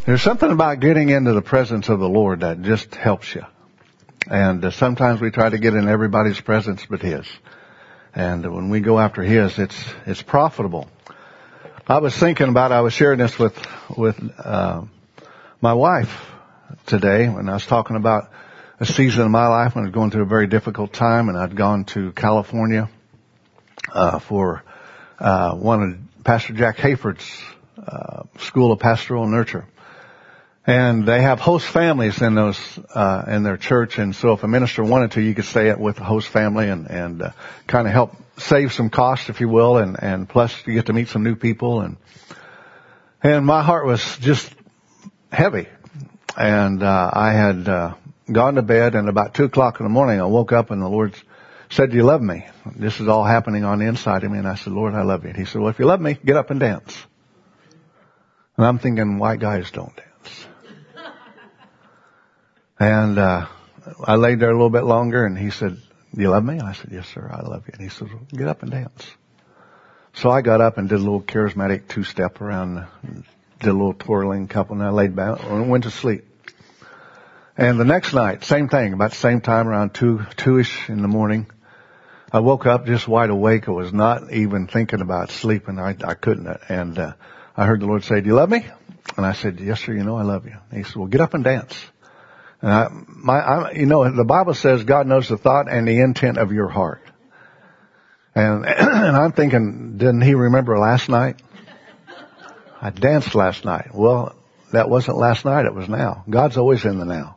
There's something about getting into the presence of the Lord that just helps you. And sometimes we try to get in everybody's presence but His. And when we go after His, it's profitable. I was sharing this with my wife today when I was talking about a season of my life when I was going through a very difficult time, and I'd gone to California for one of Pastor Jack Hayford's School of Pastoral Nurture. And they have host families in in their church. And so if a minister wanted to, you could stay with the host family and kind of help save some costs, if you will. And plus you get to meet some new people. And my heart was just heavy. And I had gone to bed, and about 2:00 in the morning I woke up and the Lord said, "Do you love me?" This is all happening on the inside of me. And I said, "Lord, I love you." And He said, "Well, if you love me, get up and dance." And I'm thinking, white guys don't dance. And I laid there a little bit longer, and He said, "Do you love me?" And I said, "Yes, sir, I love you." And He said, "Well, get up and dance." So I got up and did a little charismatic two-step around, did a little twirling couple, and I laid back and went to sleep. And the next night, same thing, about the same time, around 2-ish in the morning, I woke up just wide awake. I was not even thinking about sleeping. I couldn't. And I heard the Lord say, "Do you love me?" And I said, "Yes, sir, I love you." And He said, "Well, get up and dance." And the Bible says God knows the thought and the intent of your heart. And I'm thinking, didn't He remember last night? I danced last night. Well, that wasn't last night. It was now. God's always in the now.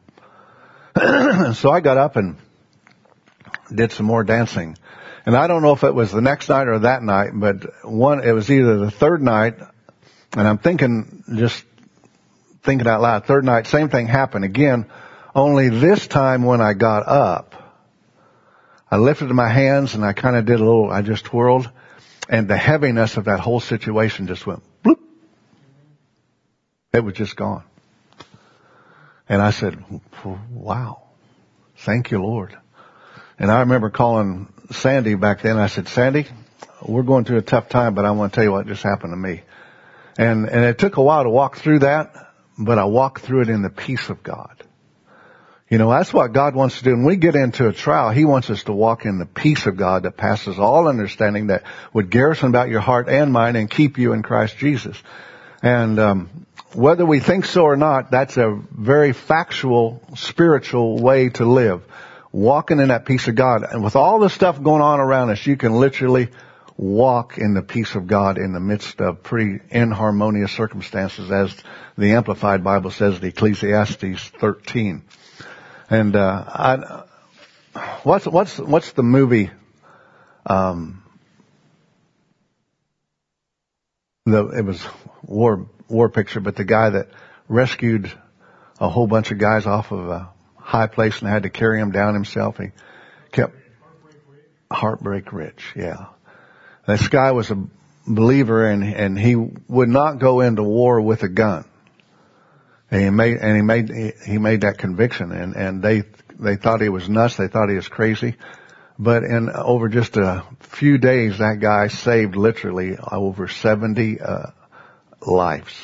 So I got up and did some more dancing. And I don't know if it was the next night or that night, but it was either the third night, and I'm just thinking out loud, third night, same thing happened again. Only this time when I got up, I lifted my hands and I kind of I just twirled, and the heaviness of that whole situation just went bloop. It was just gone. And I said, "Wow. Thank you, Lord." And I remember calling Sandy back then. I said, "Sandy, we're going through a tough time, but I want to tell you what just happened to me." And it took a while to walk through that, but I walked through it in the peace of God. That's what God wants to do. When we get into a trial, He wants us to walk in the peace of God that passes all understanding, that would garrison about your heart and mind and keep you in Christ Jesus. And whether we think so or not, that's a very factual, spiritual way to live. Walking in that peace of God. And with all the stuff going on around us, you can literally walk in the peace of God in the midst of pretty inharmonious circumstances, as the Amplified Bible says in Ecclesiastes 13. And what's the movie? It was war picture, but the guy that rescued a whole bunch of guys off of a high place and had to carry them down himself. He kept Heartbreak Ridge. Yeah, this guy was a believer, and he would not go into war with a gun. And he made that conviction, and they thought he was nuts. They thought he was crazy. But over just a few days, that guy saved literally over 70 lives.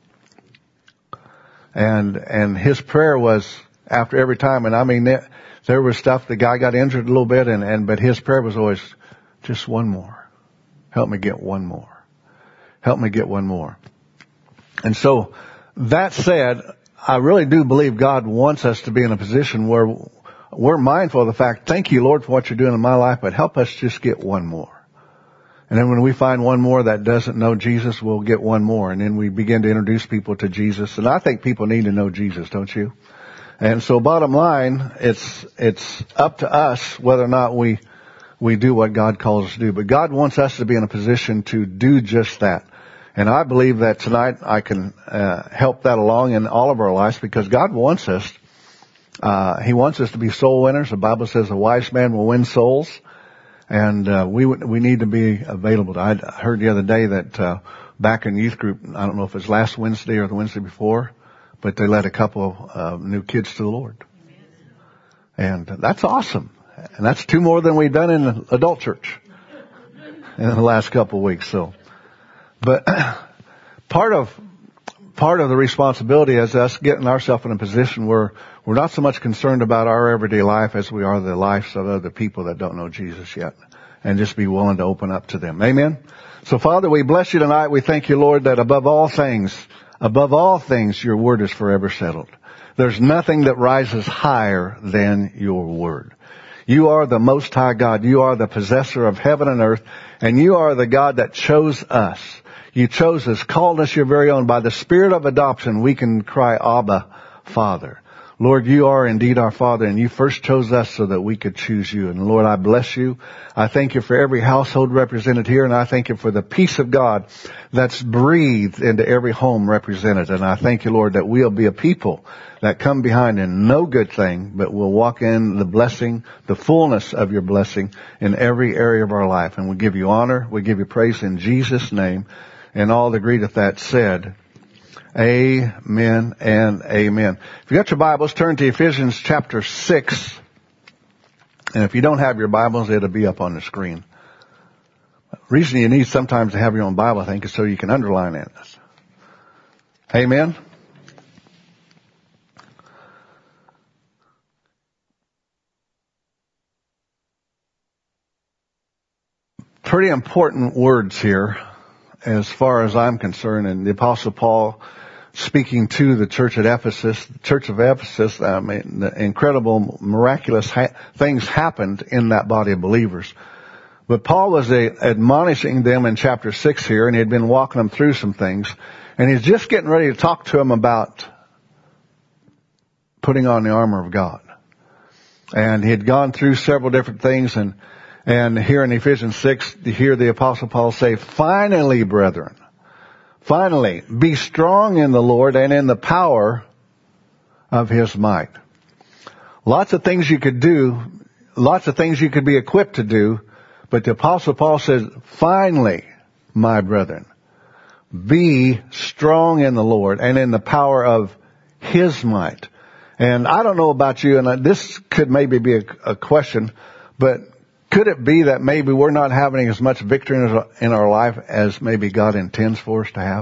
And his prayer was after every time, and I mean there was stuff. The guy got injured a little bit, but his prayer was always just one more. Help me get one more. Help me get one more. And so, that said, I really do believe God wants us to be in a position where we're mindful of the fact, thank you, Lord, for what you're doing in my life, but help us just get one more. And then when we find one more that doesn't know Jesus, we'll get one more. And then we begin to introduce people to Jesus. And I think people need to know Jesus, don't you? And so bottom line, it's up to us whether or not we do what God calls us to do. But God wants us to be in a position to do just that. And I believe that tonight I can help that along in all of our lives, because God wants us. He wants us to be soul winners. The Bible says a wise man will win souls. And we need to be available. I heard the other day that back in youth group, I don't know if it was last Wednesday or the Wednesday before, but they led a couple of new kids to the Lord. And that's awesome. And that's 2 more than we've done in the adult church in the last couple of weeks. So, but part of part of the responsibility is us getting ourselves in a position where we're not so much concerned about our everyday life as we are the lives of other people that don't know Jesus yet. And just be willing to open up to them. Amen? So Father, we bless you tonight. We thank you, Lord, that above all things, your word is forever settled. There's nothing that rises higher than your word. You are the Most High God. You are the possessor of heaven and earth. And you are the God that chose us. You chose us, called us your very own. By the Spirit of adoption, we can cry, Abba, Father. Lord, you are indeed our Father, and you first chose us so that we could choose you. And Lord, I bless you. I thank you for every household represented here, and I thank you for the peace of God that's breathed into every home represented. And I thank you, Lord, that we'll be a people that come behind in no good thing, but will walk in the blessing, the fullness of your blessing in every area of our life. And we give you honor, we give you praise in Jesus' name. And all agree with that said, amen and amen. If you got your Bibles, turn to Ephesians chapter 6. And if you don't have your Bibles, it'll be up on the screen. The reason you need sometimes to have your own Bible, I think, is so you can underline it. Amen. Pretty important words here as far as I'm concerned. And the Apostle Paul speaking to the church at Ephesus, the church of Ephesus, the incredible, miraculous things happened in that body of believers. But Paul was admonishing them in chapter 6 here, and he had been walking them through some things. And he's just getting ready to talk to them about putting on the armor of God. And he had gone through several different things, and here in Ephesians 6, you hear the Apostle Paul say, finally, brethren, finally, be strong in the Lord and in the power of his might. Lots of things you could do, lots of things you could be equipped to do, but the Apostle Paul says, finally, my brethren, be strong in the Lord and in the power of his might. And I don't know about you, and this could maybe be a question, but could it be that maybe we're not having as much victory in our life as maybe God intends for us to have?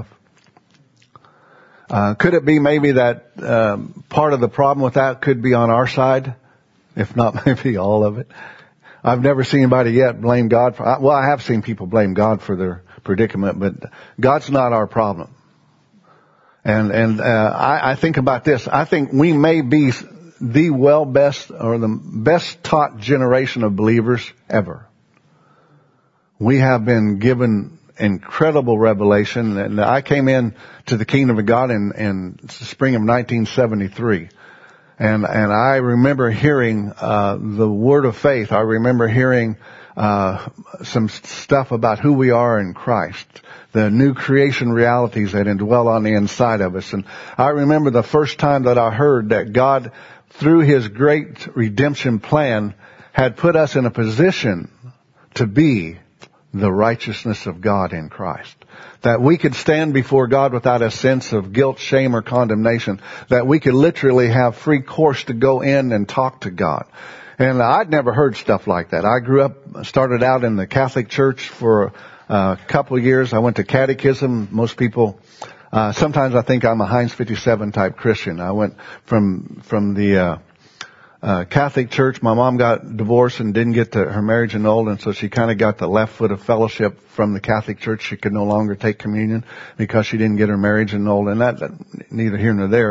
Could it be maybe that part of the problem with that could be on our side, if not maybe all of it? I've never seen anybody yet blame God for, well, I have seen people blame God for their predicament, but God's not our problem. And I think about this. I think we may be the best or the best taught generation of believers ever. We have been given incredible revelation, and I came in to the kingdom of God in the spring of 1973. And I remember hearing the word of faith. I remember hearing some stuff about who we are in Christ, the new creation realities that indwell on the inside of us. And I remember the first time that I heard that God, through his great redemption plan, had put us in a position to be the righteousness of God in Christ. That we could stand before God without a sense of guilt, shame, or condemnation. That we could literally have free course to go in and talk to God. And I'd never heard stuff like that. I grew up, started out in the Catholic Church for a couple of years. I went to catechism. Most people, sometimes I think I'm a Heinz 57 type Christian. I went from the Catholic Church. My mom got divorced and didn't get her marriage annulled, and so she kind of got the left foot of fellowship from the Catholic Church. She could no longer take communion because she didn't get her marriage annulled, and that neither here nor there.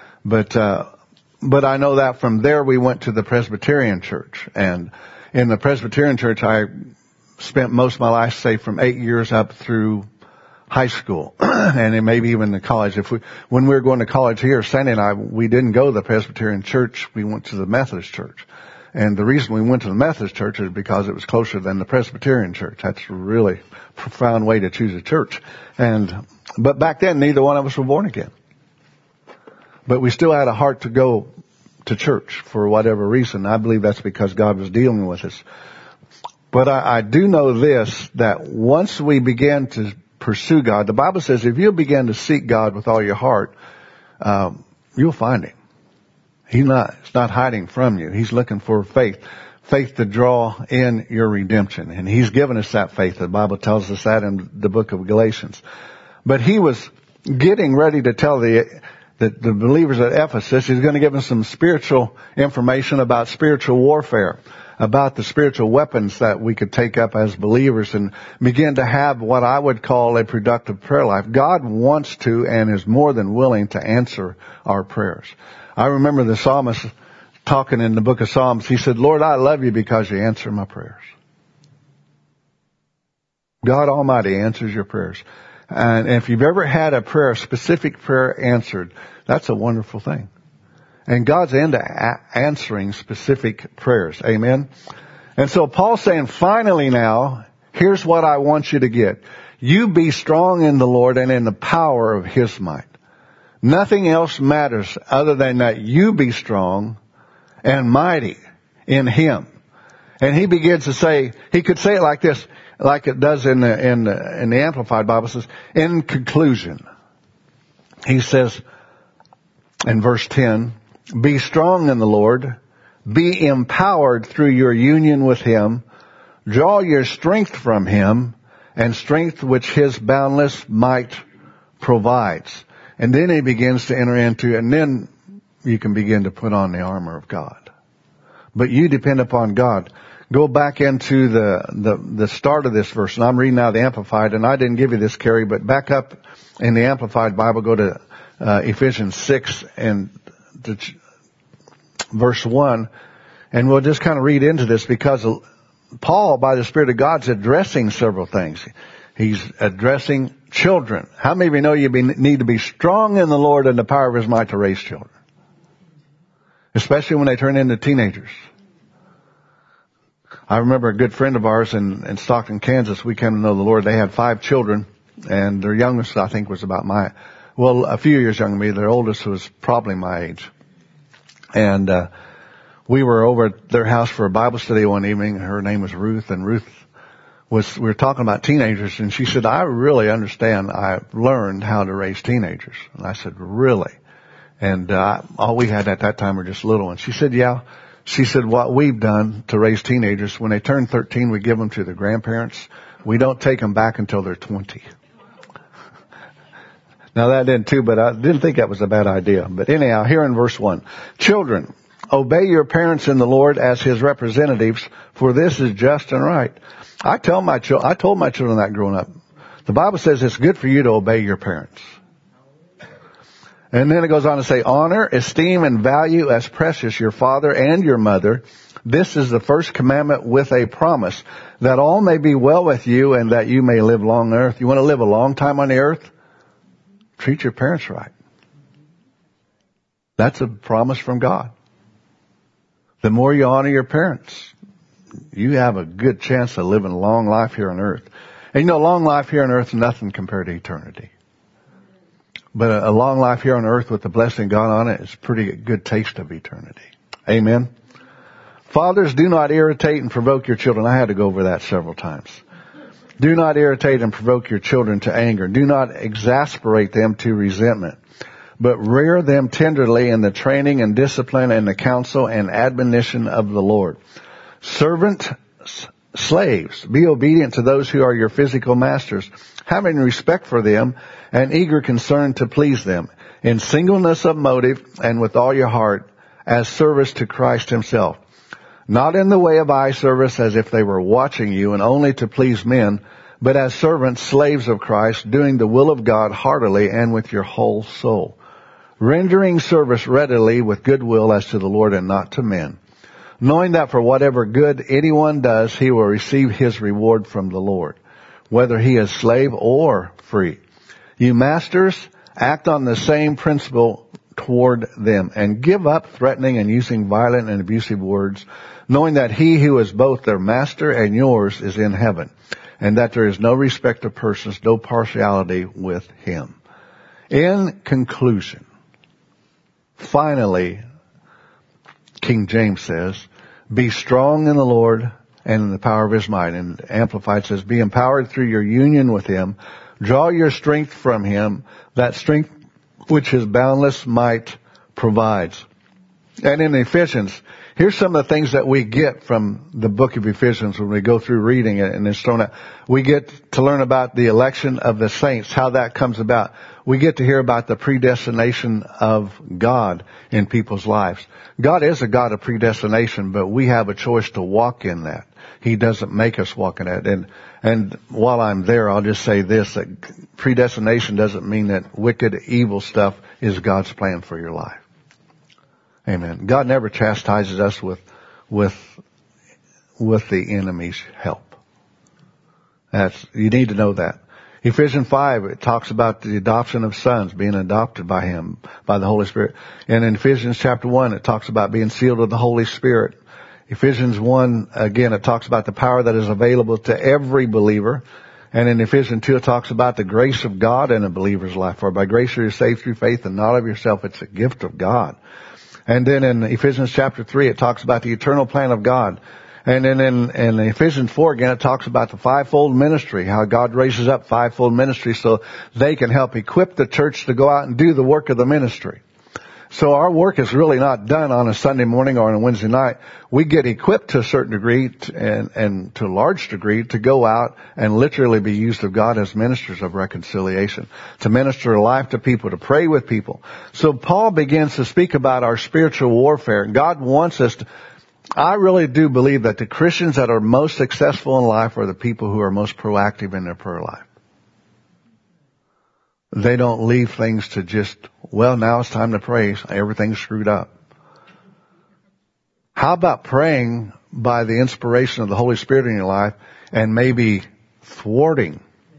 But I know that from there we went to the Presbyterian Church, and in the Presbyterian Church I spent most of my life, say from 8 years up through high school, and then maybe even the college. When we were going to college here, Sandy and I, we didn't go to the Presbyterian Church. We went to the Methodist Church. And the reason we went to the Methodist Church is because it was closer than the Presbyterian Church. That's a really profound way to choose a church. But back then, neither one of us were born again. But we still had a heart to go to church for whatever reason. I believe that's because God was dealing with us. But I do know this, that once we began to pursue God, the Bible says if you begin to seek God with all your heart, you'll find him. It's not hiding from you. He's looking for faith to draw in your redemption. And he's given us that faith. The Bible tells us that in the book of Galatians. But he was getting ready to tell the believers at Ephesus, he's going to give them some spiritual information about spiritual warfare, about the spiritual weapons that we could take up as believers and begin to have what I would call a productive prayer life. God wants to and is more than willing to answer our prayers. I remember the psalmist talking in the book of Psalms. He said, Lord, I love you because you answer my prayers. God Almighty answers your prayers. And if you've ever had a specific prayer answered, that's a wonderful thing. And God's into answering specific prayers. Amen. And so Paul's saying, finally now, here's what I want you to get. You be strong in the Lord and in the power of His might. Nothing else matters other than that you be strong and mighty in Him. And he begins to say, he could say it like this, like it does in the Amplified Bible. It says, in conclusion, he says in verse 10, be strong in the Lord, be empowered through your union with Him, draw your strength from Him, and strength which His boundless might provides. And then he begins to enter into, and then you can begin to put on the armor of God. But you depend upon God. Go back into the start of this verse, and I'm reading now the Amplified, and I didn't give you this, Carrie, but back up in the Amplified Bible, go to Ephesians 6 and verse 1, and we'll just kind of read into this because Paul, by the Spirit of God, is addressing several things. He's addressing children. How many of you know you need to be strong in the Lord and the power of His might to raise children? Especially when they turn into teenagers. I remember a good friend of ours in Stockton, Kansas. We came to know the Lord. They had 5 children, and their youngest, I think, was about a few years younger than me. Their oldest was probably my age. And we were over at their house for a Bible study one evening. Her name was Ruth, and we were talking about teenagers, and she said, I really understand. I learned how to raise teenagers. And I said, really? And all we had at that time were just little ones. She said, yeah. She said, what we've done to raise teenagers, when they turn 13, we give them to their grandparents. We don't take them back until they're 20. Now that didn't too, but I didn't think that was a bad idea. But anyhow, here in verse 1, children, obey your parents in the Lord as His representatives, for this is just and right. I told my children that growing up. The Bible says it's good for you to obey your parents. And then it goes on to say, honor, esteem, and value as precious your father and your mother. This is the first commandment with a promise, that all may be well with you and that you may live long on earth. You want to live a long time on the earth? Treat your parents right. That's a promise from God. The more you honor your parents, you have a good chance of living a long life here on earth. And you know, long life here on earth is nothing compared to eternity. But a long life here on earth with the blessing of God on it is pretty good taste of eternity. Amen. Fathers, do not irritate and provoke your children. I had to go over that several times. Do not irritate and provoke your children to anger. Do not exasperate them to resentment, but rear them tenderly in the training and discipline and the counsel and admonition of the Lord. Slaves, be obedient to those who are your physical masters, having respect for them and eager concern to please them, in singleness of motive and with all your heart, as service to Christ Himself. Not in the way of eye service as if they were watching you and only to please men, but as servants, slaves of Christ, doing the will of God heartily and with your whole soul, rendering service readily with good will as to the Lord and not to men, knowing that for whatever good anyone does, he will receive his reward from the Lord, whether he is slave or free. You masters, act on the same principle toward them, and give up threatening and using violent and abusive words, knowing that He who is both their master and yours is in heaven, and that there is no respect of persons, no partiality with Him. In conclusion, finally, King James says, be strong in the Lord and in the power of His might. And Amplified says, be empowered through your union with Him. Draw your strength from Him, that strength which His boundless might provides. And in Ephesians, Here's some of the things that we get from the book of Ephesians when we go through reading it and it's thrown out. We get to learn about the election of the saints, how that comes about. We get to hear about the predestination of God in people's lives. God is a God of predestination, but we have a choice to walk in that. He doesn't make us walk in that. And while I'm there, I'll just say this, that predestination doesn't mean that wicked, evil stuff is God's plan for your life. Amen. God never chastises us with the enemy's help. You need to know that. Ephesians 5, it talks about the adoption of sons, being adopted by Him, by the Holy Spirit. And in Ephesians chapter 1, it talks about being sealed with the Holy Spirit. Ephesians 1, again, it talks about the power that is available to every believer. And in Ephesians 2, it talks about the grace of God in a believer's life. For by grace you are saved through faith and not of yourself. It's a gift of God. And then in Ephesians chapter 3, it talks about the eternal plan of God. And then in Ephesians 4, again, it talks about the fivefold ministry, how God raises up fivefold ministry so they can help equip the church to go out and do the work of the ministry. So our work is really not done on a Sunday morning or on a Wednesday night. We get equipped to a certain degree and to a large degree to go out and literally be used of God as ministers of reconciliation, to minister life to people, to pray with people. So Paul begins to speak about our spiritual warfare. God wants us to, I really do believe that the Christians that are most successful in life are the people who are most proactive in their prayer life. They don't leave things to just, well, now it's time to pray. Everything's screwed up. How about praying by the inspiration of the Holy Spirit in your life and maybe thwarting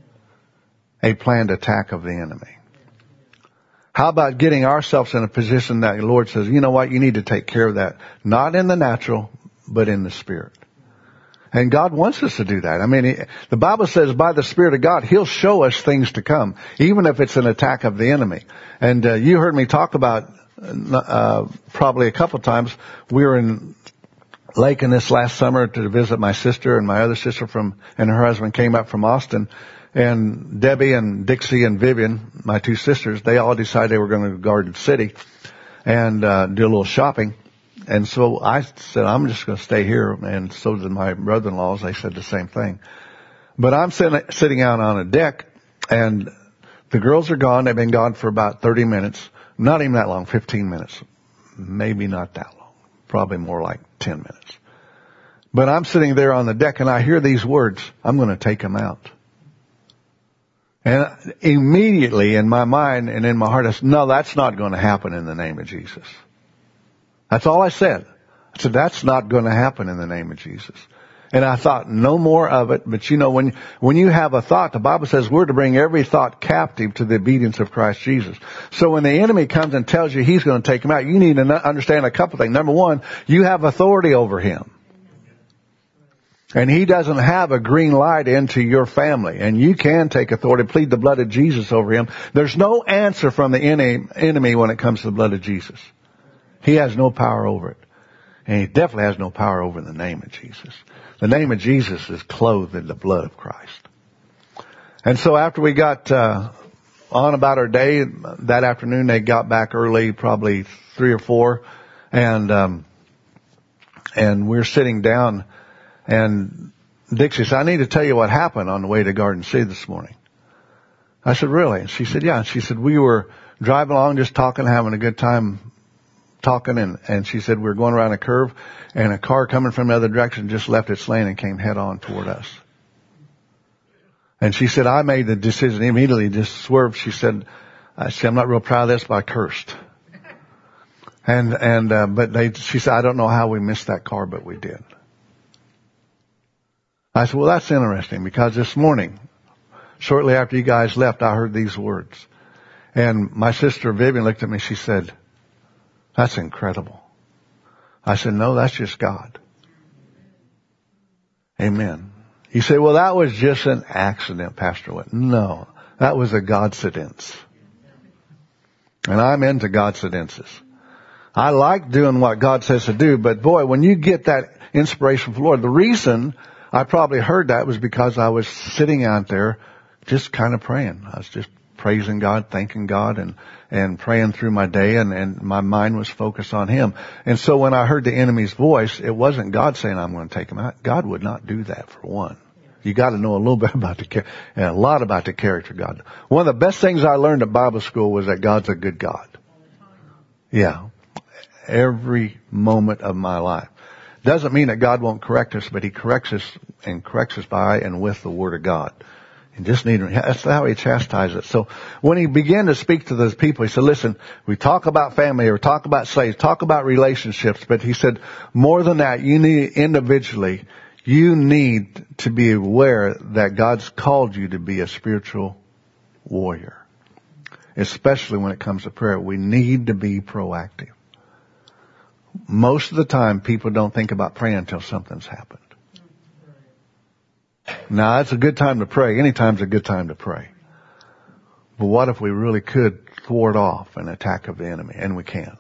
a planned attack of the enemy? How about getting ourselves in a position that the Lord says, you know what, you need to take care of that. Not in the natural, but in the Spirit. And God wants us to do that. I mean, the Bible says by the Spirit of God, He'll show us things to come, even if it's an attack of the enemy. And you heard me talk about probably a couple of times. We were in Lakin this last summer to visit my sister, and my other sister and her husband came up from Austin. And Debbie and Dixie and Vivian, my two sisters, they all decided they were going to go to Garden City and do a little shopping. And so I said, I'm just going to stay here. And so did my brother-in-laws. They said the same thing. But I'm sitting out on a deck, and the girls are gone. They've been gone for about 30 minutes. Not even that long, 15 minutes. Maybe not that long. Probably more like 10 minutes. But I'm sitting there on the deck, and I hear these words, I'm going to take them out. And immediately in my mind and in my heart, I said, no, that's not going to happen in the name of Jesus. That's all I said. I said, that's not going to happen in the name of Jesus. And I thought no more of it. But you know, when you have a thought, the Bible says we're to bring every thought captive to the obedience of Christ Jesus. So when the enemy comes and tells you he's going to take him out, you need to understand a couple things. Number one, you have authority over him. And he doesn't have a green light into your family. And you can take authority, plead the blood of Jesus over him. There's no answer from the enemy when it comes to the blood of Jesus. He has no power over it. And he definitely has no power over the name of Jesus. The name of Jesus is clothed in the blood of Christ. And so after we got on about our day, that afternoon they got back early, probably 3 or 4. And we're sitting down, and Dixie said, I need to tell you what happened on the way to Garden City this morning. I said, really? And she said, yeah. And she said, we were driving along just talking, having a good time talking, and she said we were going around a curve, and a car coming from the other direction just left its lane and came head on toward us. And she said, I made the decision immediately, just swerved. She said, I'm not real proud of this, but I cursed. She said, I don't know how we missed that car, but we did. I said, well, that's interesting, because this morning, shortly after you guys left, I heard these words. And my sister Vivian looked at me, she said, that's incredible. I said, no, that's just God. Amen. You say, well, that was just an accident, Pastor Whit. No, that was a Godcidence. And I'm into Godcidences. I like doing what God says to do, but boy, when you get that inspiration from the Lord, the reason I probably heard that was because I was sitting out there just kind of praying. I was just praising God, thanking God, and praying through my day, and my mind was focused on Him. And so when I heard the enemy's voice, it wasn't God saying, I'm going to take him out. God would not do that, for one. You got to know a little bit about and a lot about the character of God. One of the best things I learned at Bible school was that God's a good God. Yeah. Every moment of my life. Doesn't mean that God won't correct us, but He corrects us by and with the Word of God. And that's how He chastises. So when He began to speak to those people, He said, listen, we talk about family or talk about slaves, talk about relationships, but He said, more than that, you need to be aware that God's called you to be a spiritual warrior. Especially when it comes to prayer. We need to be proactive. Most of the time, people don't think about praying until something's happened. Now, it's a good time to pray. Any time's a good time to pray. But what if we really could thwart off an attack of the enemy? And we can.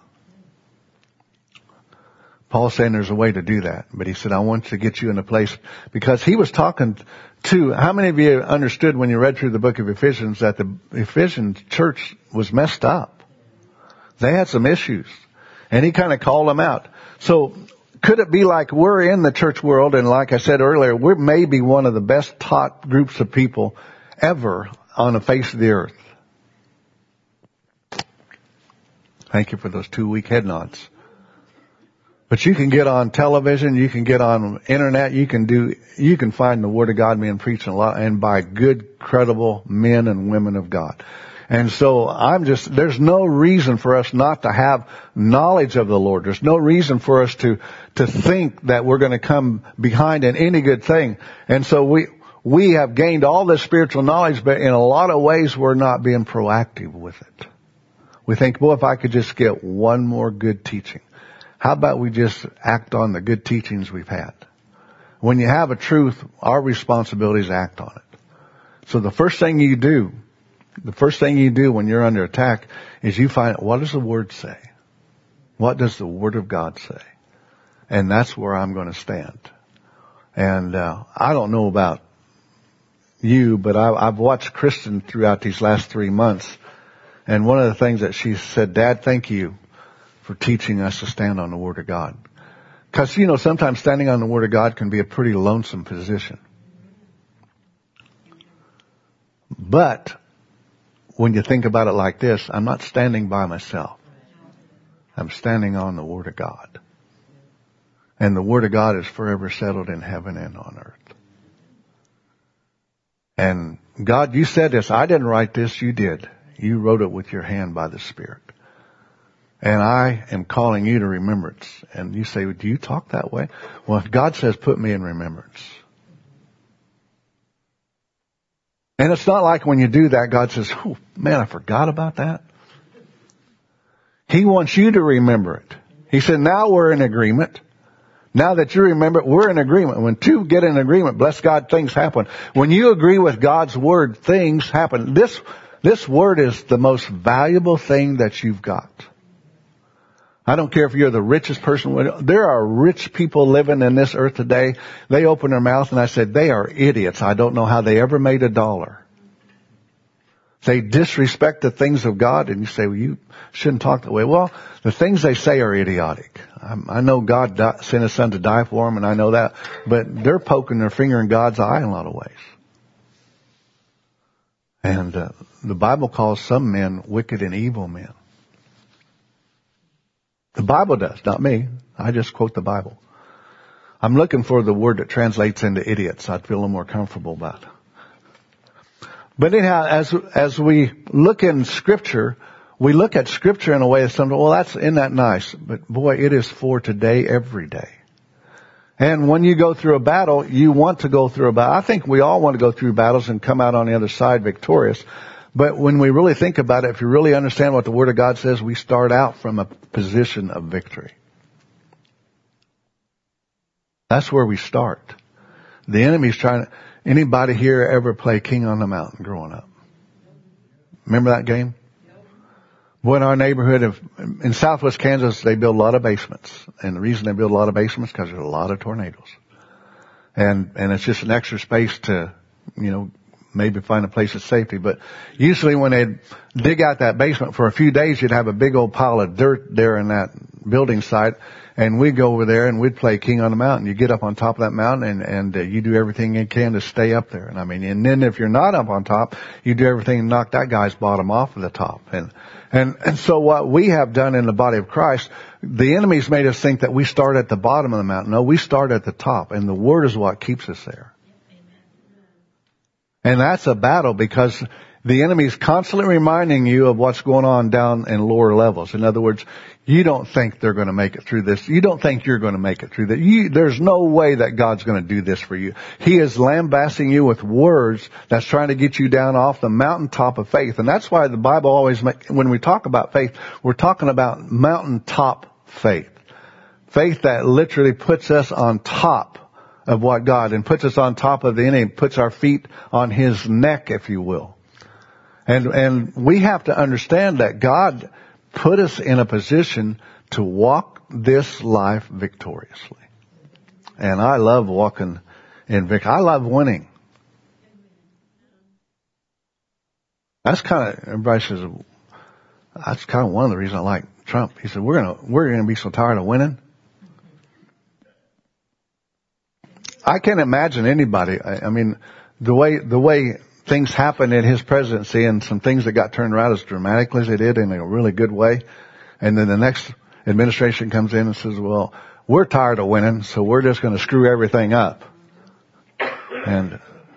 Paul's saying there's a way to do that. But he said, I want to get you in a place, because he was talking to, how many of you understood when you read through the book of Ephesians that the Ephesian church was messed up? They had some issues. And he kind of called them out. So could it be like we're in the church world, and like I said earlier, we're maybe one of the best taught groups of people ever on the face of the earth? Thank you for those 2 weak head nods. But you can get on television, you can get on internet, you can find the Word of God being preached a lot, and by good, credible men and women of God. And so there's no reason for us not to have knowledge of the Lord. There's no reason for us to think that we're going to come behind in any good thing. And so we have gained all this spiritual knowledge, but in a lot of ways we're not being proactive with it. We think, well, if I could just get one more good teaching. How about we just act on the good teachings we've had? When you have a truth, our responsibility is to act on it. So the first thing you do when you're under attack is you find out, what does the Word say? What does the Word of God say? And that's where I'm going to stand. And I don't know about you, but I've watched Kristen throughout these last 3 months. And one of the things that she said, Dad, thank you for teaching us to stand on the Word of God. Because, sometimes standing on the Word of God can be a pretty lonesome position. But when you think about it like this, I'm not standing by myself. I'm standing on the Word of God. And the Word of God is forever settled in heaven and on earth. And God, you said this. I didn't write this. You did. You wrote it with your hand by the Spirit. And I am calling you to remembrance. And you say, do you talk that way? Well, if God says, put me in remembrance. And it's not like when you do that, God says, oh, man, I forgot about that. He wants you to remember it. He said, now we're in agreement. Now that you remember it, we're in agreement. When two get in agreement, bless God, things happen. When you agree with God's Word, things happen. This Word is the most valuable thing that you've got. I don't care if you're the richest person. There are rich people living in this earth today. They open their mouth and I said, they are idiots. I don't know how they ever made $1. They disrespect the things of God, and you say, well, you shouldn't talk that way. Well, the things they say are idiotic. I know God sent His Son to die for them, and I know that. But they're poking their finger in God's eye in a lot of ways. And the Bible calls some men wicked and evil men. The Bible does, not me. I just quote the Bible. I'm looking for the word that translates into idiots. I'd feel a little more comfortable about it. But anyhow, as we look in Scripture, we look at Scripture in a way that's something, well, isn't that nice? But boy, it is for today, every day. And when you go through a battle, you want to go through a battle. I think we all want to go through battles and come out on the other side victorious. But when we really think about it, if you really understand what the Word of God says, we start out from a position of victory. That's where we start. The enemy's trying to... Anybody here ever play King on the Mountain growing up? Remember that game? Boy, in our neighborhood in southwest Kansas, they build a lot of basements. And the reason they build a lot of basements is because there's a lot of tornadoes. And it's just an extra space to, maybe find a place of safety. But usually when they'd dig out that basement for a few days, you'd have a big old pile of dirt there in that building site. And we'd go over there and we'd play King on the Mountain. You get up on top of that mountain and you do everything you can to stay up there. And then if you're not up on top, you do everything to knock that guy's bottom off of the top. And so what we have done in the body of Christ, the enemy's made us think that we start at the bottom of the mountain. No, we start at the top, and the Word is what keeps us there. And that's a battle, because the enemy's constantly reminding you of what's going on down in lower levels. In other words, you don't think they're going to make it through this. You don't think you're going to make it through that. There's no way that God's going to do this for you. He is lambasting you with words that's trying to get you down off the mountaintop of faith. And that's why the Bible always, when we talk about faith, we're talking about mountaintop faith. Faith that literally puts us on top of what God, and puts us on top of the enemy, puts our feet on His neck, if you will. And we have to understand that God put us in a position to walk this life victoriously. And I love walking in victory. I love winning. That's kind of, everybody says, that's kind of one of the reasons I like Trump. He said, we're gonna be so tired of winning. I can't imagine anybody, I mean, the way things happened in his presidency, and some things that got turned around as dramatically as they did in a really good way. And then the next administration comes in and says, well, we're tired of winning, so we're just going to screw everything up. And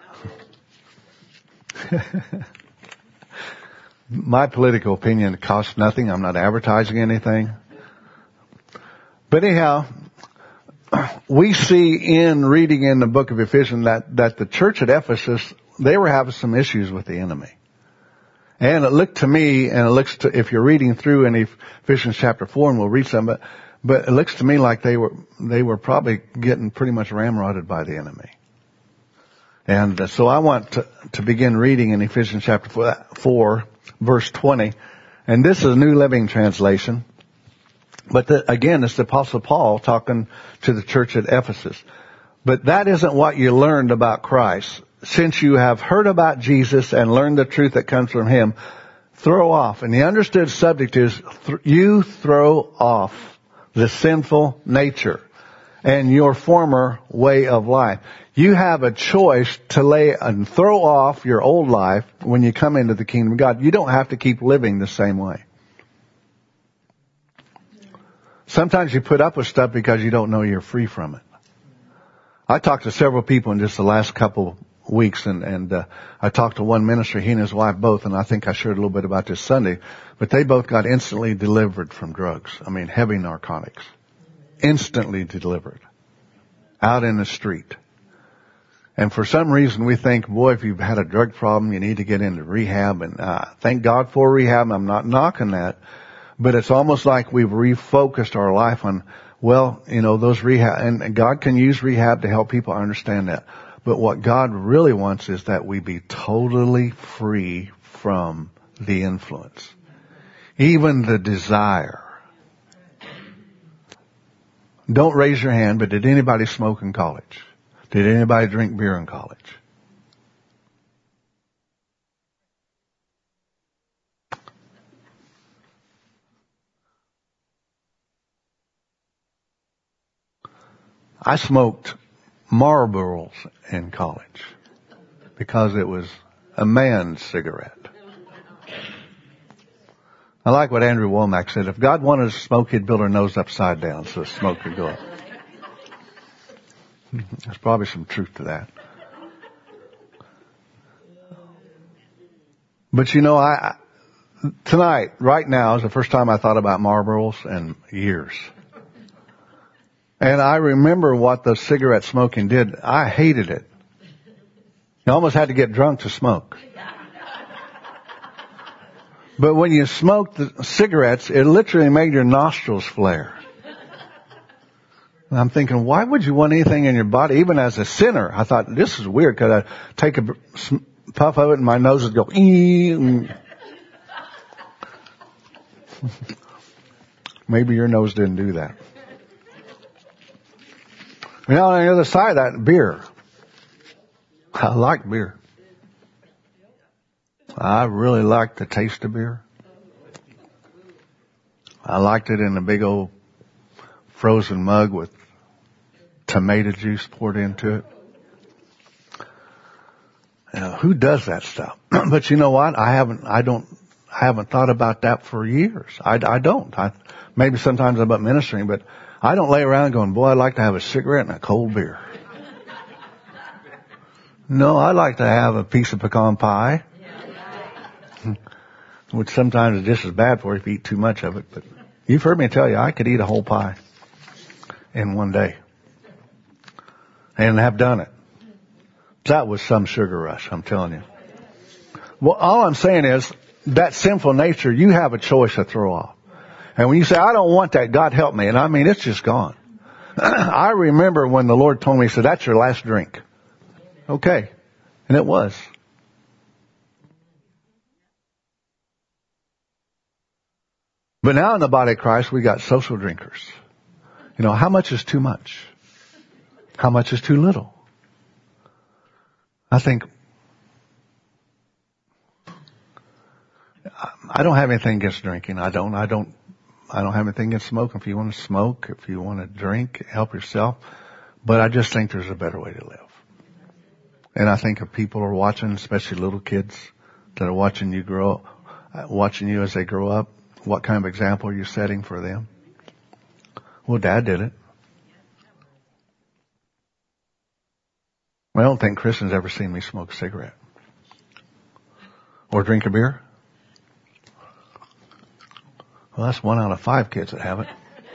my political opinion costs nothing. I'm not advertising anything. But anyhow, we see in reading in the book of Ephesians that the church at Ephesus, they were having some issues with the enemy. And it looked to me, and it looks to, if you're reading through in Ephesians chapter 4, and we'll read some, but it looks to me like they were probably getting pretty much ramrodded by the enemy. And so I want to begin reading in Ephesians chapter 4, verse 20. And this is a New Living Translation. But again, it's the Apostle Paul talking to the church at Ephesus. But that isn't what you learned about Christ. Since you have heard about Jesus and learned the truth that comes from Him, throw off. And the understood subject is you throw off the sinful nature and your former way of life. You have a choice to lay and throw off your old life when you come into the kingdom of God. You don't have to keep living the same way. Sometimes you put up with stuff because you don't know you're free from it. I talked to several people in just the last couple weeks, and I talked to one minister, he and his wife both, and I think I shared a little bit about this Sunday, but they both got instantly delivered from drugs. I mean, heavy narcotics. Instantly delivered. Out in the street. And for some reason we think, boy, if you've had a drug problem, you need to get into rehab, and thank God for rehab. I'm not knocking that. But it's almost like we've refocused our life on, well, you know, those rehab, and God can use rehab to help people understand that. But what God really wants is that we be totally free from the influence. Even the desire. Don't raise your hand, but did anybody smoke in college? Did anybody drink beer in college? I smoked Marlboros in college because it was a man's cigarette. I like what Andrew Womack said. If God wanted us to smoke, He'd build our nose upside down so the smoke could go up. There's probably some truth to that. But you know, tonight, right now, is the first time I thought about Marlboros in years. And I remember what the cigarette smoking did. I hated it. You almost had to get drunk to smoke. But when you smoked the cigarettes, it literally made your nostrils flare. And I'm thinking, why would you want anything in your body? Even as a sinner, I thought, this is weird. Could I take a puff of it and my nose would go, Maybe your nose didn't do that. Now on the other side of that, beer. I like beer. I really liked the taste of beer. I liked it in a big old frozen mug with tomato juice poured into it. You know, who does that stuff? But you know what? I haven't thought about that for years. I don't. Maybe sometimes about ministering, but I don't lay around going, boy, I'd like to have a cigarette and a cold beer. No, I like to have a piece of pecan pie, which sometimes is just as bad for you if you eat too much of it. But you've heard me tell you, I could eat a whole pie in one day and have done it. That was some sugar rush, I'm telling you. Well, all I'm saying is that sinful nature, you have a choice to throw off. And when you say, I don't want that, God help me. And I mean, it's just gone. I remember when the Lord told me, He said, that's your last drink. Okay. And it was. But now in the body of Christ, we got social drinkers. You know, how much is too much? How much is too little? I think, I don't have anything against drinking. I don't have anything against smoking. If you want to smoke, if you want to drink, help yourself. But I just think there's a better way to live. And I think if people are watching, especially little kids that are watching you grow, watching you as they grow up, what kind of example are you setting for them? Well, Dad did it. I don't think Kristen's ever seen me smoke a cigarette. Or drink a beer. Well, that's 1 out of 5 kids that haven't.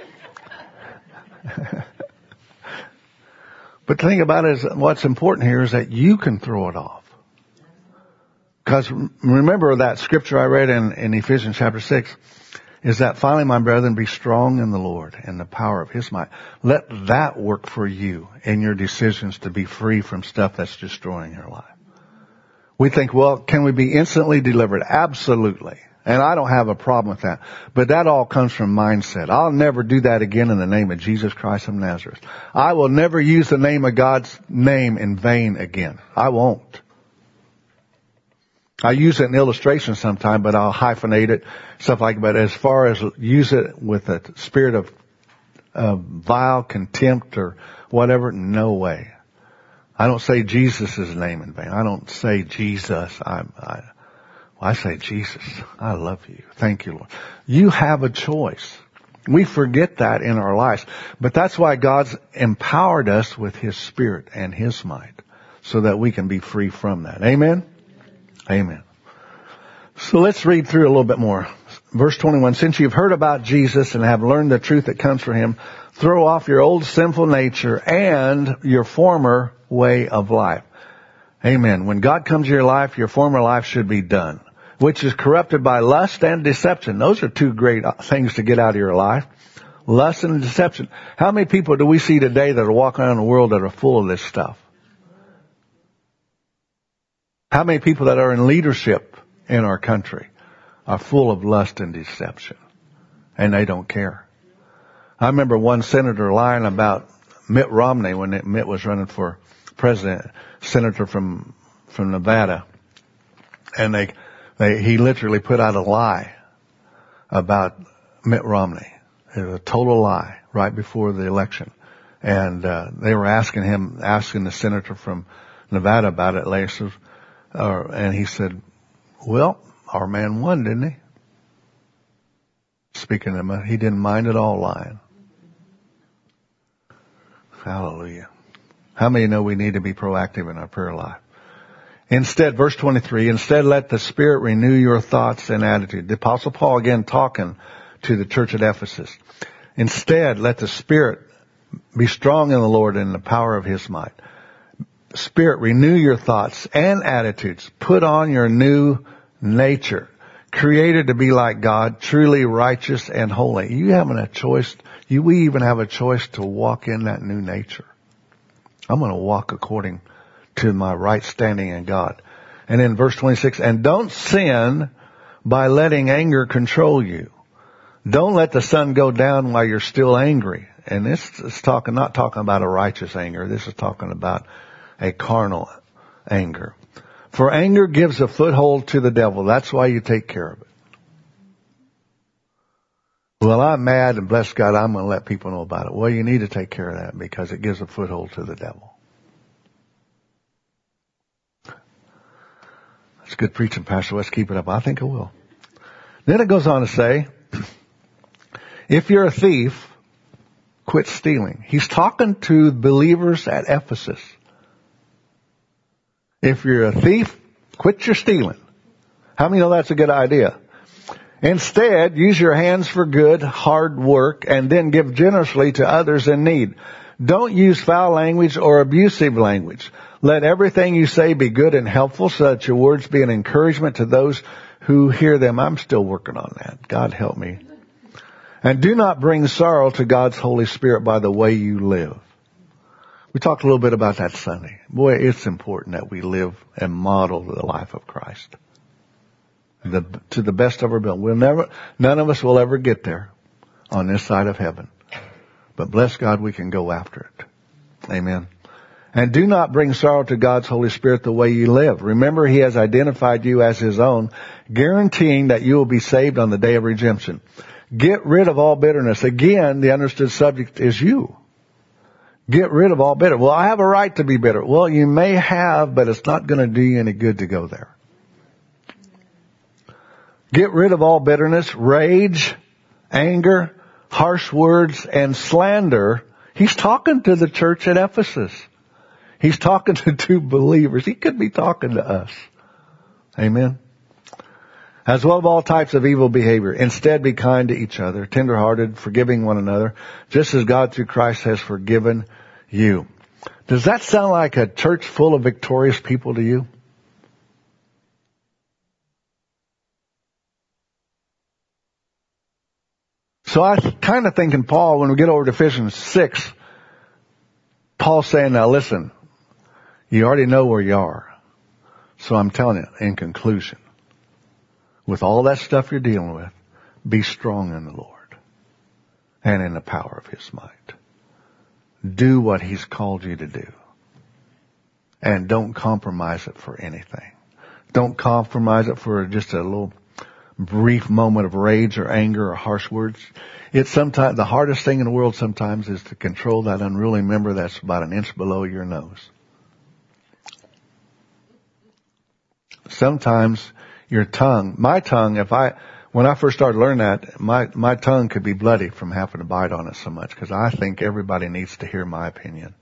But the thing about it is, what's important here is that you can throw it off. Because remember that scripture I read in Ephesians chapter 6, is that finally, my brethren, be strong in the Lord and the power of His might. Let that work for you in your decisions to be free from stuff that's destroying your life. We think, well, can we be instantly delivered? Absolutely. And I don't have a problem with that. But that all comes from mindset. I'll never do that again in the name of Jesus Christ of Nazareth. I will never use the name of God's name in vain again. I won't. I use it in illustration sometime, but I'll hyphenate it, stuff like that. But as far as use it with a spirit of vile contempt or whatever, no way. I don't say Jesus' name in vain. I don't say Jesus. I say, Jesus, I love you. Thank you, Lord. You have a choice. We forget that in our lives. But that's why God's empowered us with His Spirit and His might so that we can be free from that. Amen? Amen. So let's read through a little bit more. Verse 21, since you've heard about Jesus and have learned the truth that comes from Him, throw off your old sinful nature and your former way of life. Amen. When God comes to your life, your former life should be done, which is corrupted by lust and deception. Those are two great things to get out of your life. Lust and deception. How many people do we see today that are walking around the world that are full of this stuff? How many people that are in leadership in our country are full of lust and deception? And they don't care. I remember one senator lying about Mitt Romney when Mitt was running for president, senator from Nevada. And he literally put out a lie about Mitt Romney. It was a total lie right before the election. And they were asking the senator from Nevada about it later. And he said, well, our man won, didn't he? Speaking of him, he didn't mind at all lying. Hallelujah. How many know we need to be proactive in our prayer life? Instead, verse 23, instead let the Spirit renew your thoughts and attitude. The Apostle Paul again talking to the church at Ephesus. Instead, let the Spirit be strong in the Lord and the power of His might. Spirit, renew your thoughts and attitudes. Put on your new nature, created to be like God, truly righteous and holy. You having a choice. We even have a choice to walk in that new nature. I'm going to walk according to my right standing in God. And in verse 26, and don't sin by letting anger control you. Don't let the sun go down while you're still angry. And this is not talking about a righteous anger. This is talking about a carnal anger. For anger gives a foothold to the devil. That's why you take care of it. Well, I'm mad and bless God, I'm going to let people know about it. Well, you need to take care of that because it gives a foothold to the devil. That's good preaching, Pastor West. Keep it up. I think I will. Then it goes on to say, if you're a thief, quit stealing. He's talking to believers at Ephesus. If you're a thief, quit your stealing. How many know that's a good idea? Instead, use your hands for good, hard work, and then give generously to others in need. Don't use foul language or abusive language. Let everything you say be good and helpful so that your words be an encouragement to those who hear them. I'm still working on that. God help me. And do not bring sorrow to God's Holy Spirit by the way you live. We talked a little bit about that Sunday. Boy, it's important that we live and model the life of Christ. To the best of our ability. None of us will ever get there on this side of heaven. But bless God, we can go after it. Amen. And do not bring sorrow to God's Holy Spirit the way you live. Remember, He has identified you as His own, guaranteeing that you will be saved on the day of redemption. Get rid of all bitterness. Again, the understood subject is you. Get rid of all bitter. Well, I have a right to be bitter. Well, you may have, but it's not going to do you any good to go there. Get rid of all bitterness, rage, anger, harsh words, and slander. He's talking to the church at Ephesus. He's talking to two believers. He could be talking to us. Amen. As well as all types of evil behavior. Instead, be kind to each other, tenderhearted, forgiving one another, just as God through Christ has forgiven you. Does that sound like a church full of victorious people to you? So I kind of think in Paul, when we get over to Ephesians 6, Paul's saying, now listen, you already know where you are. So I'm telling you, in conclusion, with all that stuff you're dealing with, be strong in the Lord and in the power of His might. Do what He's called you to do. And don't compromise it for anything. Don't compromise it for just a little brief moment of rage or anger or harsh words. It's sometimes the hardest thing in the world sometimes is to control that unruly member that's about an inch below your nose. Sometimes your tongue, my tongue, when I first started learning that, my tongue could be bloody from having to bite on it so much because I think everybody needs to hear my opinion.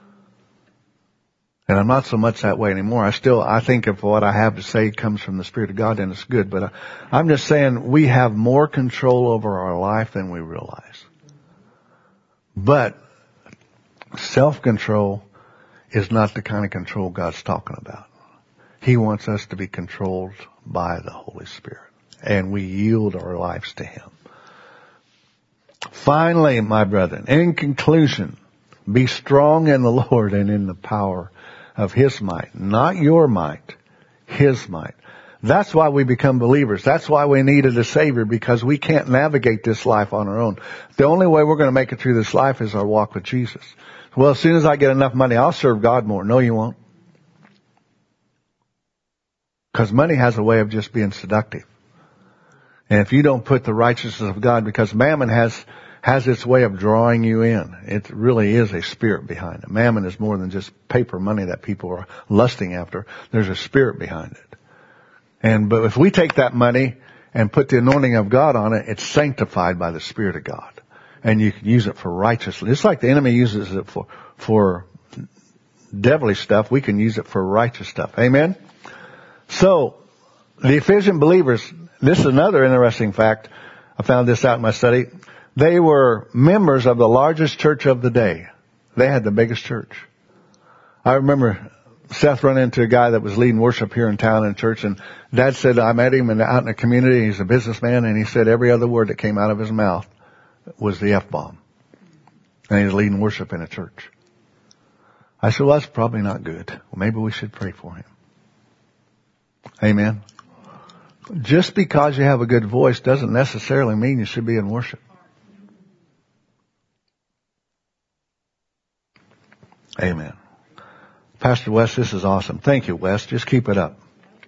And I'm not so much that way anymore. I think if what I have to say comes from the Spirit of God, then it's good. But I'm just saying we have more control over our life than we realize. But self-control is not the kind of control God's talking about. He wants us to be controlled by the Holy Spirit. And we yield our lives to Him. Finally, my brethren, in conclusion, be strong in the Lord and in the power of His might. Not your might, His might. That's why we become believers. That's why we needed a Savior, because we can't navigate this life on our own. The only way we're going to make it through this life is our walk with Jesus. Well, as soon as I get enough money, I'll serve God more. No, you won't. Because money has a way of just being seductive. And if you don't put the righteousness of God, because mammon has its way of drawing you in. It really is a spirit behind it. Mammon is more than just paper money that people are lusting after. There's a spirit behind it. But if we take that money and put the anointing of God on it, it's sanctified by the Spirit of God. And you can use it for righteousness. It's like the enemy uses it for devilish stuff. We can use it for righteous stuff. Amen? So, the Ephesian believers, this is another interesting fact. I found this out in my study. They were members of the largest church of the day. They had the biggest church. I remember Seth run into a guy that was leading worship here in town in church, and Dad said, I met him out in the community. He's a businessman, and he said every other word that came out of his mouth was the F-bomb. And he was leading worship in a church. I said, well, that's probably not good. Well, maybe we should pray for him. Amen. Just because you have a good voice doesn't necessarily mean you should be in worship. Amen. Pastor Wes, this is awesome. Thank you, Wes. Just keep it up.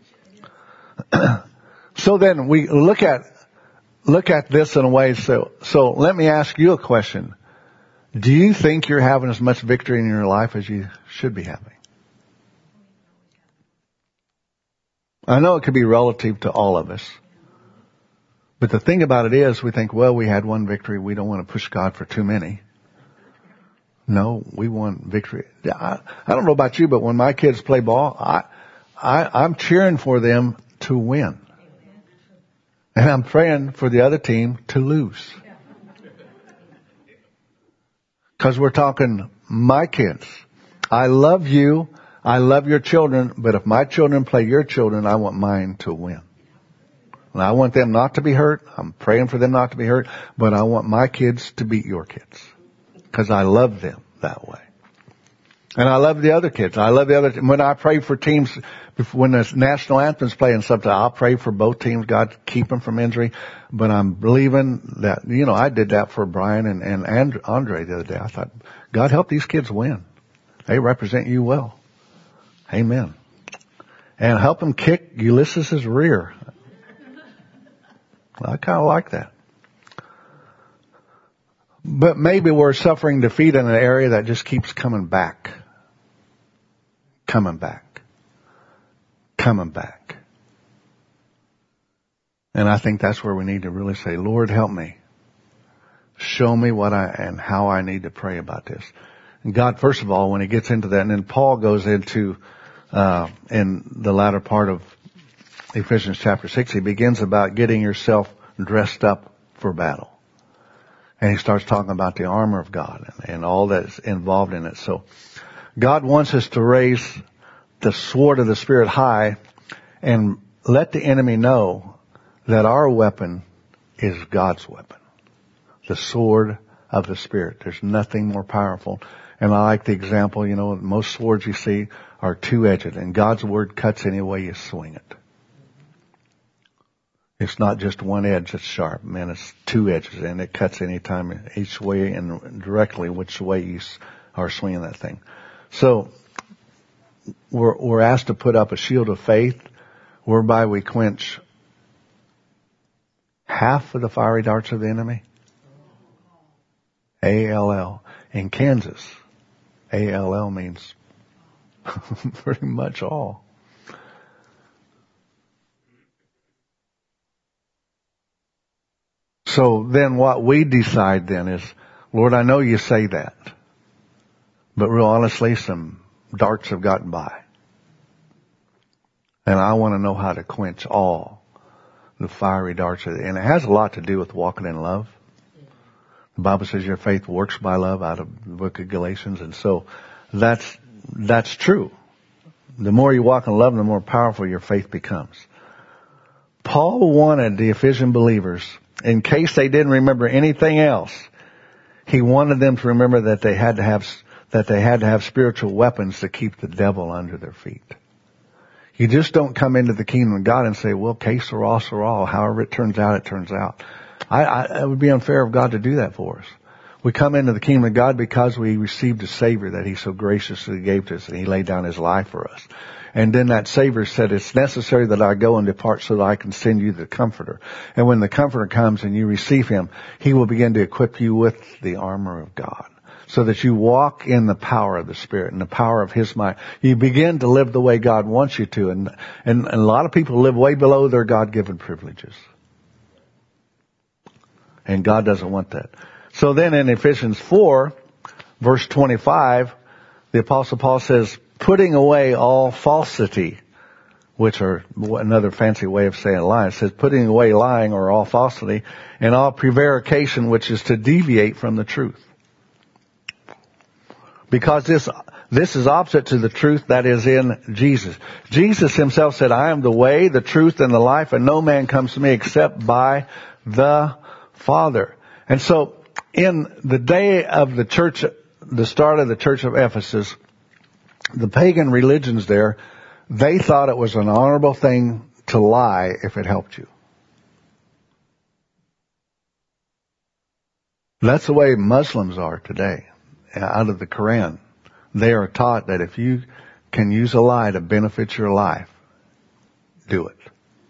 So then we look at this in a way. So let me ask you a question. Do you think you're having as much victory in your life as you should be having? I know it could be relative to all of us. But the thing about it is, we think, well, we had one victory. We don't want to push God for too many. No, we want victory. I don't know about you, but when my kids play ball, I'm cheering for them to win. And I'm praying for the other team to lose. Because we're talking my kids. I love you. I love your children. But if my children play your children, I want mine to win. And I want them not to be hurt. I'm praying for them not to be hurt. But I want my kids to beat your kids. Because I love them that way. And I love the other kids. When I pray for teams, when the national anthem's playing something, I'll pray for both teams. God keep them from injury. But I'm believing that, I did that for Brian and Andre the other day. I thought, God help these kids win. They represent you well. Amen. And help them kick Ulysses' rear. I kind of like that. But maybe we're suffering defeat in an area that just keeps coming back. Coming back. And I think that's where we need to really say, Lord, help me. Show me and how I need to pray about this. And God, first of all, when he gets into that, and then Paul goes into, in the latter part of Ephesians chapter 6, he begins about getting yourself dressed up for battle. And he starts talking about the armor of God and all that's involved in it. So God wants us to raise the sword of the Spirit high and let the enemy know that our weapon is God's weapon. The sword of the Spirit. There's nothing more powerful. And I like the example, most swords you see are two-edged, and God's word cuts any way you swing it. It's not just one edge that's sharp, man. It's two edges, and it cuts any time, each way and directly which way you are swinging that thing. So we're asked to put up a shield of faith, whereby we quench half of the fiery darts of the enemy. ALL. In Kansas, ALL means pretty much all. So then what we decide then is, Lord, I know you say that, but real honestly, some darts have gotten by. And I want to know how to quench all the fiery darts. And it has a lot to do with walking in love. The Bible says your faith works by love out of the book of Galatians. And so that's true. The more you walk in love, the more powerful your faith becomes. Paul wanted the Ephesian believers, in case they didn't remember anything else, he wanted them to remember that they had to have spiritual weapons to keep the devil under their feet. You just don't come into the kingdom of God and say, well, que sera, sera. However it turns out, it turns out. It would be unfair of God to do that for us. We come into the kingdom of God because we received a Savior that he so graciously gave to us, and he laid down his life for us. And then that Savior said, it's necessary that I go and depart so that I can send you the Comforter. And when the Comforter comes and you receive him, he will begin to equip you with the armor of God, so that you walk in the power of the Spirit and the power of his might. You begin to live the way God wants you to. And a lot of people live way below their God-given privileges. And God doesn't want that. So then in Ephesians 4, verse 25, the Apostle Paul says, putting away all falsity, which are another fancy way of saying lying. It says putting away lying or all falsity, and all prevarication, which is to deviate from the truth. Because this is opposite to the truth that is in Jesus. Jesus himself said, I am the way, the truth, and the life, and no man comes to me except by the Father. And so in the day of the church, the start of the church of Ephesus, the pagan religions there, they thought it was an honorable thing to lie if it helped you. That's the way Muslims are today. Out of the Quran, they are taught that if you can use a lie to benefit your life, do it.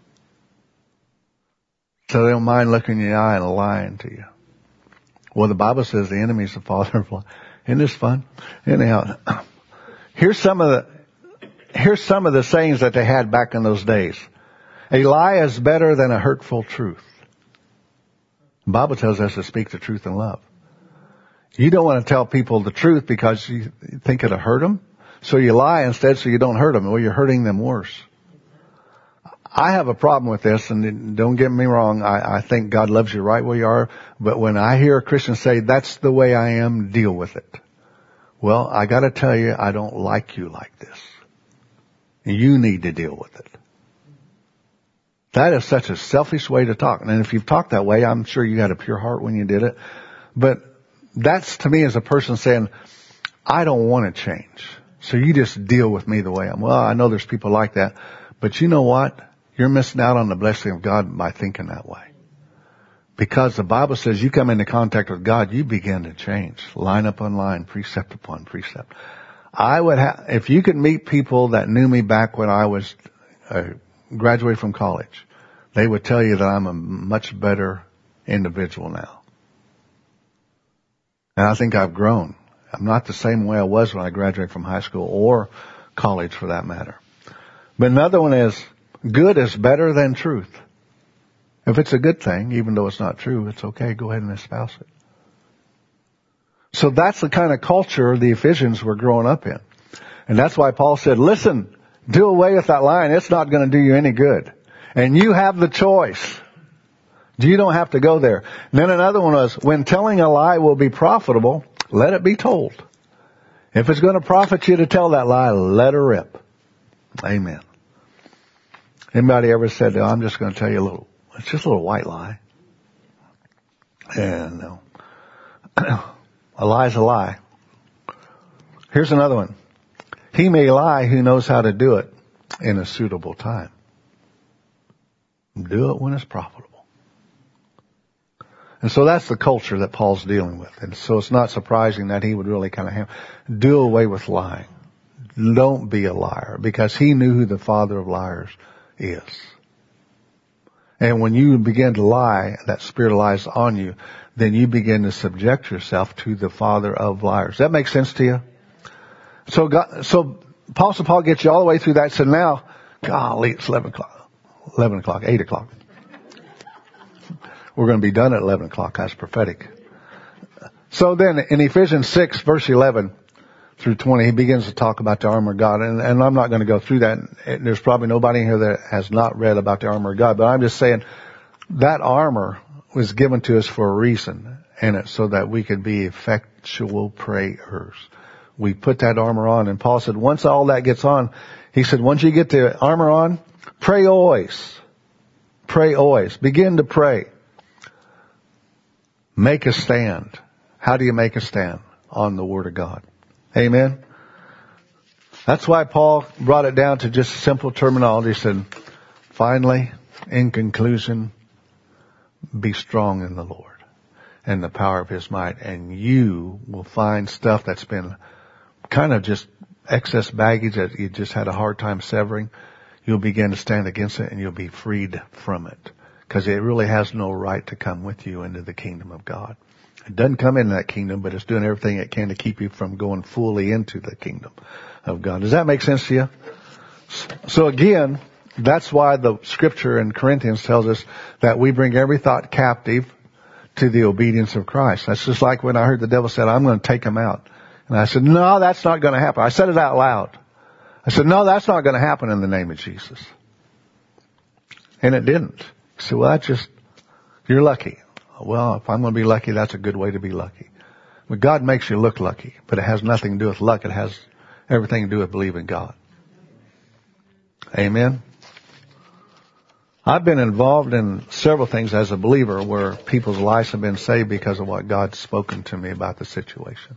So they don't mind looking in the eye and lying to you. Well, the Bible says the enemy is the father of lies. Isn't this fun? Anyhow, here's some of the sayings that they had back in those days. A lie is better than a hurtful truth. The Bible tells us to speak the truth in love. You don't want to tell people the truth because you think it'll hurt them. So you lie instead so you don't hurt them. Well, you're hurting them worse. I have a problem with this, and don't get me wrong, I think God loves you right where you are, but when I hear a Christian say, that's the way I am, deal with it. Well, I gotta tell you, I don't like you like this. You need to deal with it. That is such a selfish way to talk. And if you've talked that way, I'm sure you had a pure heart when you did it. But that's to me as a person saying, I don't want to change. So you just deal with me the way I am. Well, I know there's people like that. But you know what? You're missing out on the blessing of God by thinking that way. Because the Bible says you come into contact with God, you begin to change. Line upon line, precept upon precept. If you could meet people that knew me back when I was graduated from college, they would tell you that I'm a much better individual now. And I think I've grown. I'm not the same way I was when I graduated from high school or college for that matter. But another one is, good is better than truth. If it's a good thing, even though it's not true, it's okay. Go ahead and espouse it. So that's the kind of culture the Ephesians were growing up in. And that's why Paul said, listen, do away with that lying. It's not going to do you any good. And you have the choice. You don't have to go there. And then another one was, when telling a lie will be profitable, let it be told. If it's going to profit you to tell that lie, let her rip. Amen. Anybody ever said, I'm just going to tell you it's just a little white lie. And no. A lie's a lie. Here's another one. He may lie who knows how to do it in a suitable time. Do it when it's profitable. And so that's the culture that Paul's dealing with. And so it's not surprising that he would really kind of do away with lying. Don't be a liar, because he knew who the father of liars is. And when you begin to lie, that spirit of lies on you, then you begin to subject yourself to the father of liars. That makes sense to you? So Apostle Paul gets you all the way through that. So now, golly, it's 11 o'clock, 8 o'clock. We're going to be done at 11 o'clock. That's prophetic. So then in Ephesians 6, verse 11 through 20, he begins to talk about the armor of God. And I'm not going to go through that. There's probably nobody in here that has not read about the armor of God. But I'm just saying that armor was given to us for a reason. And it's so that we could be effectual prayers. We put that armor on. And Paul said, once all that gets on, he said, once you get the armor on, pray always. Pray always. Begin to pray. Make a stand. How do you make a stand? On the Word of God. Amen? That's why Paul brought it down to just simple terminology. He said, finally, in conclusion, be strong in the Lord and the power of His might. And you will find stuff that's been kind of just excess baggage that you just had a hard time severing. You'll begin to stand against it and you'll be freed from it. Because it really has no right to come with you into the kingdom of God. It doesn't come in that kingdom, but it's doing everything it can to keep you from going fully into the kingdom of God. Does that make sense to you? So again, that's why the scripture in Corinthians tells us that we bring every thought captive to the obedience of Christ. That's just like when I heard the devil said, I'm going to take him out. And I said, no, that's not going to happen. I said it out loud. I said, no, that's not going to happen in the name of Jesus. And it didn't. He said, well, you're lucky. Well, if I'm going to be lucky, that's a good way to be lucky. But God makes you look lucky, but it has nothing to do with luck. It has everything to do with believing God. Amen. I've been involved in several things as a believer where people's lives have been saved because of what God's spoken to me about the situation.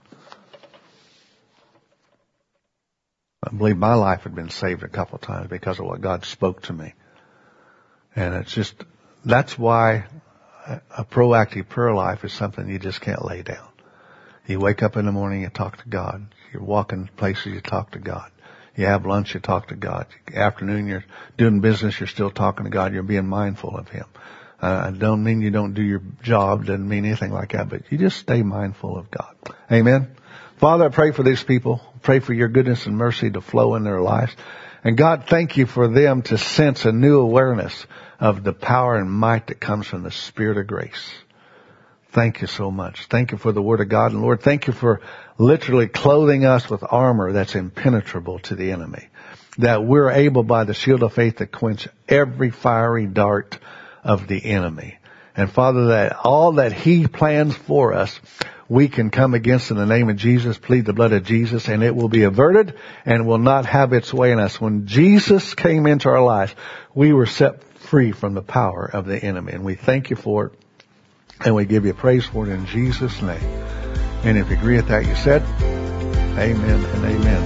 I believe my life had been saved a couple of times because of what God spoke to me. And that's why a proactive prayer life is something you just can't lay down. You wake up in the morning, you talk to God. You're walking places, you talk to God. You have lunch, you talk to God. Afternoon, you're doing business, you're still talking to God. You're being mindful of Him. I don't mean you don't do your job, doesn't mean anything like that, but you just stay mindful of God. Amen. Father, I pray for these people. Pray for your goodness and mercy to flow in their lives. And God, thank you for them to sense a new awareness of the power and might that comes from the Spirit of grace. Thank you so much. Thank you for the Word of God. And Lord, thank you for literally clothing us with armor that's impenetrable to the enemy. That we're able by the shield of faith to quench every fiery dart of the enemy. And Father, that all that He plans for us, we can come against in the name of Jesus, plead the blood of Jesus, and it will be averted and will not have its way in us. When Jesus came into our lives, we were set free from the power of the enemy. And we thank you for it. And we give you praise for it in Jesus' name. And if you agree with that, you said, amen and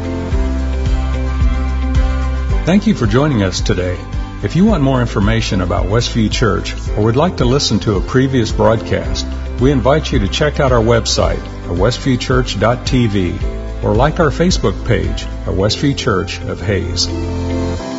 amen. Thank you for joining us today. If you want more information about Westview Church or would like to listen to a previous broadcast, we invite you to check out our website at westviewchurch.tv or like our Facebook page at Westview Church of Hayes.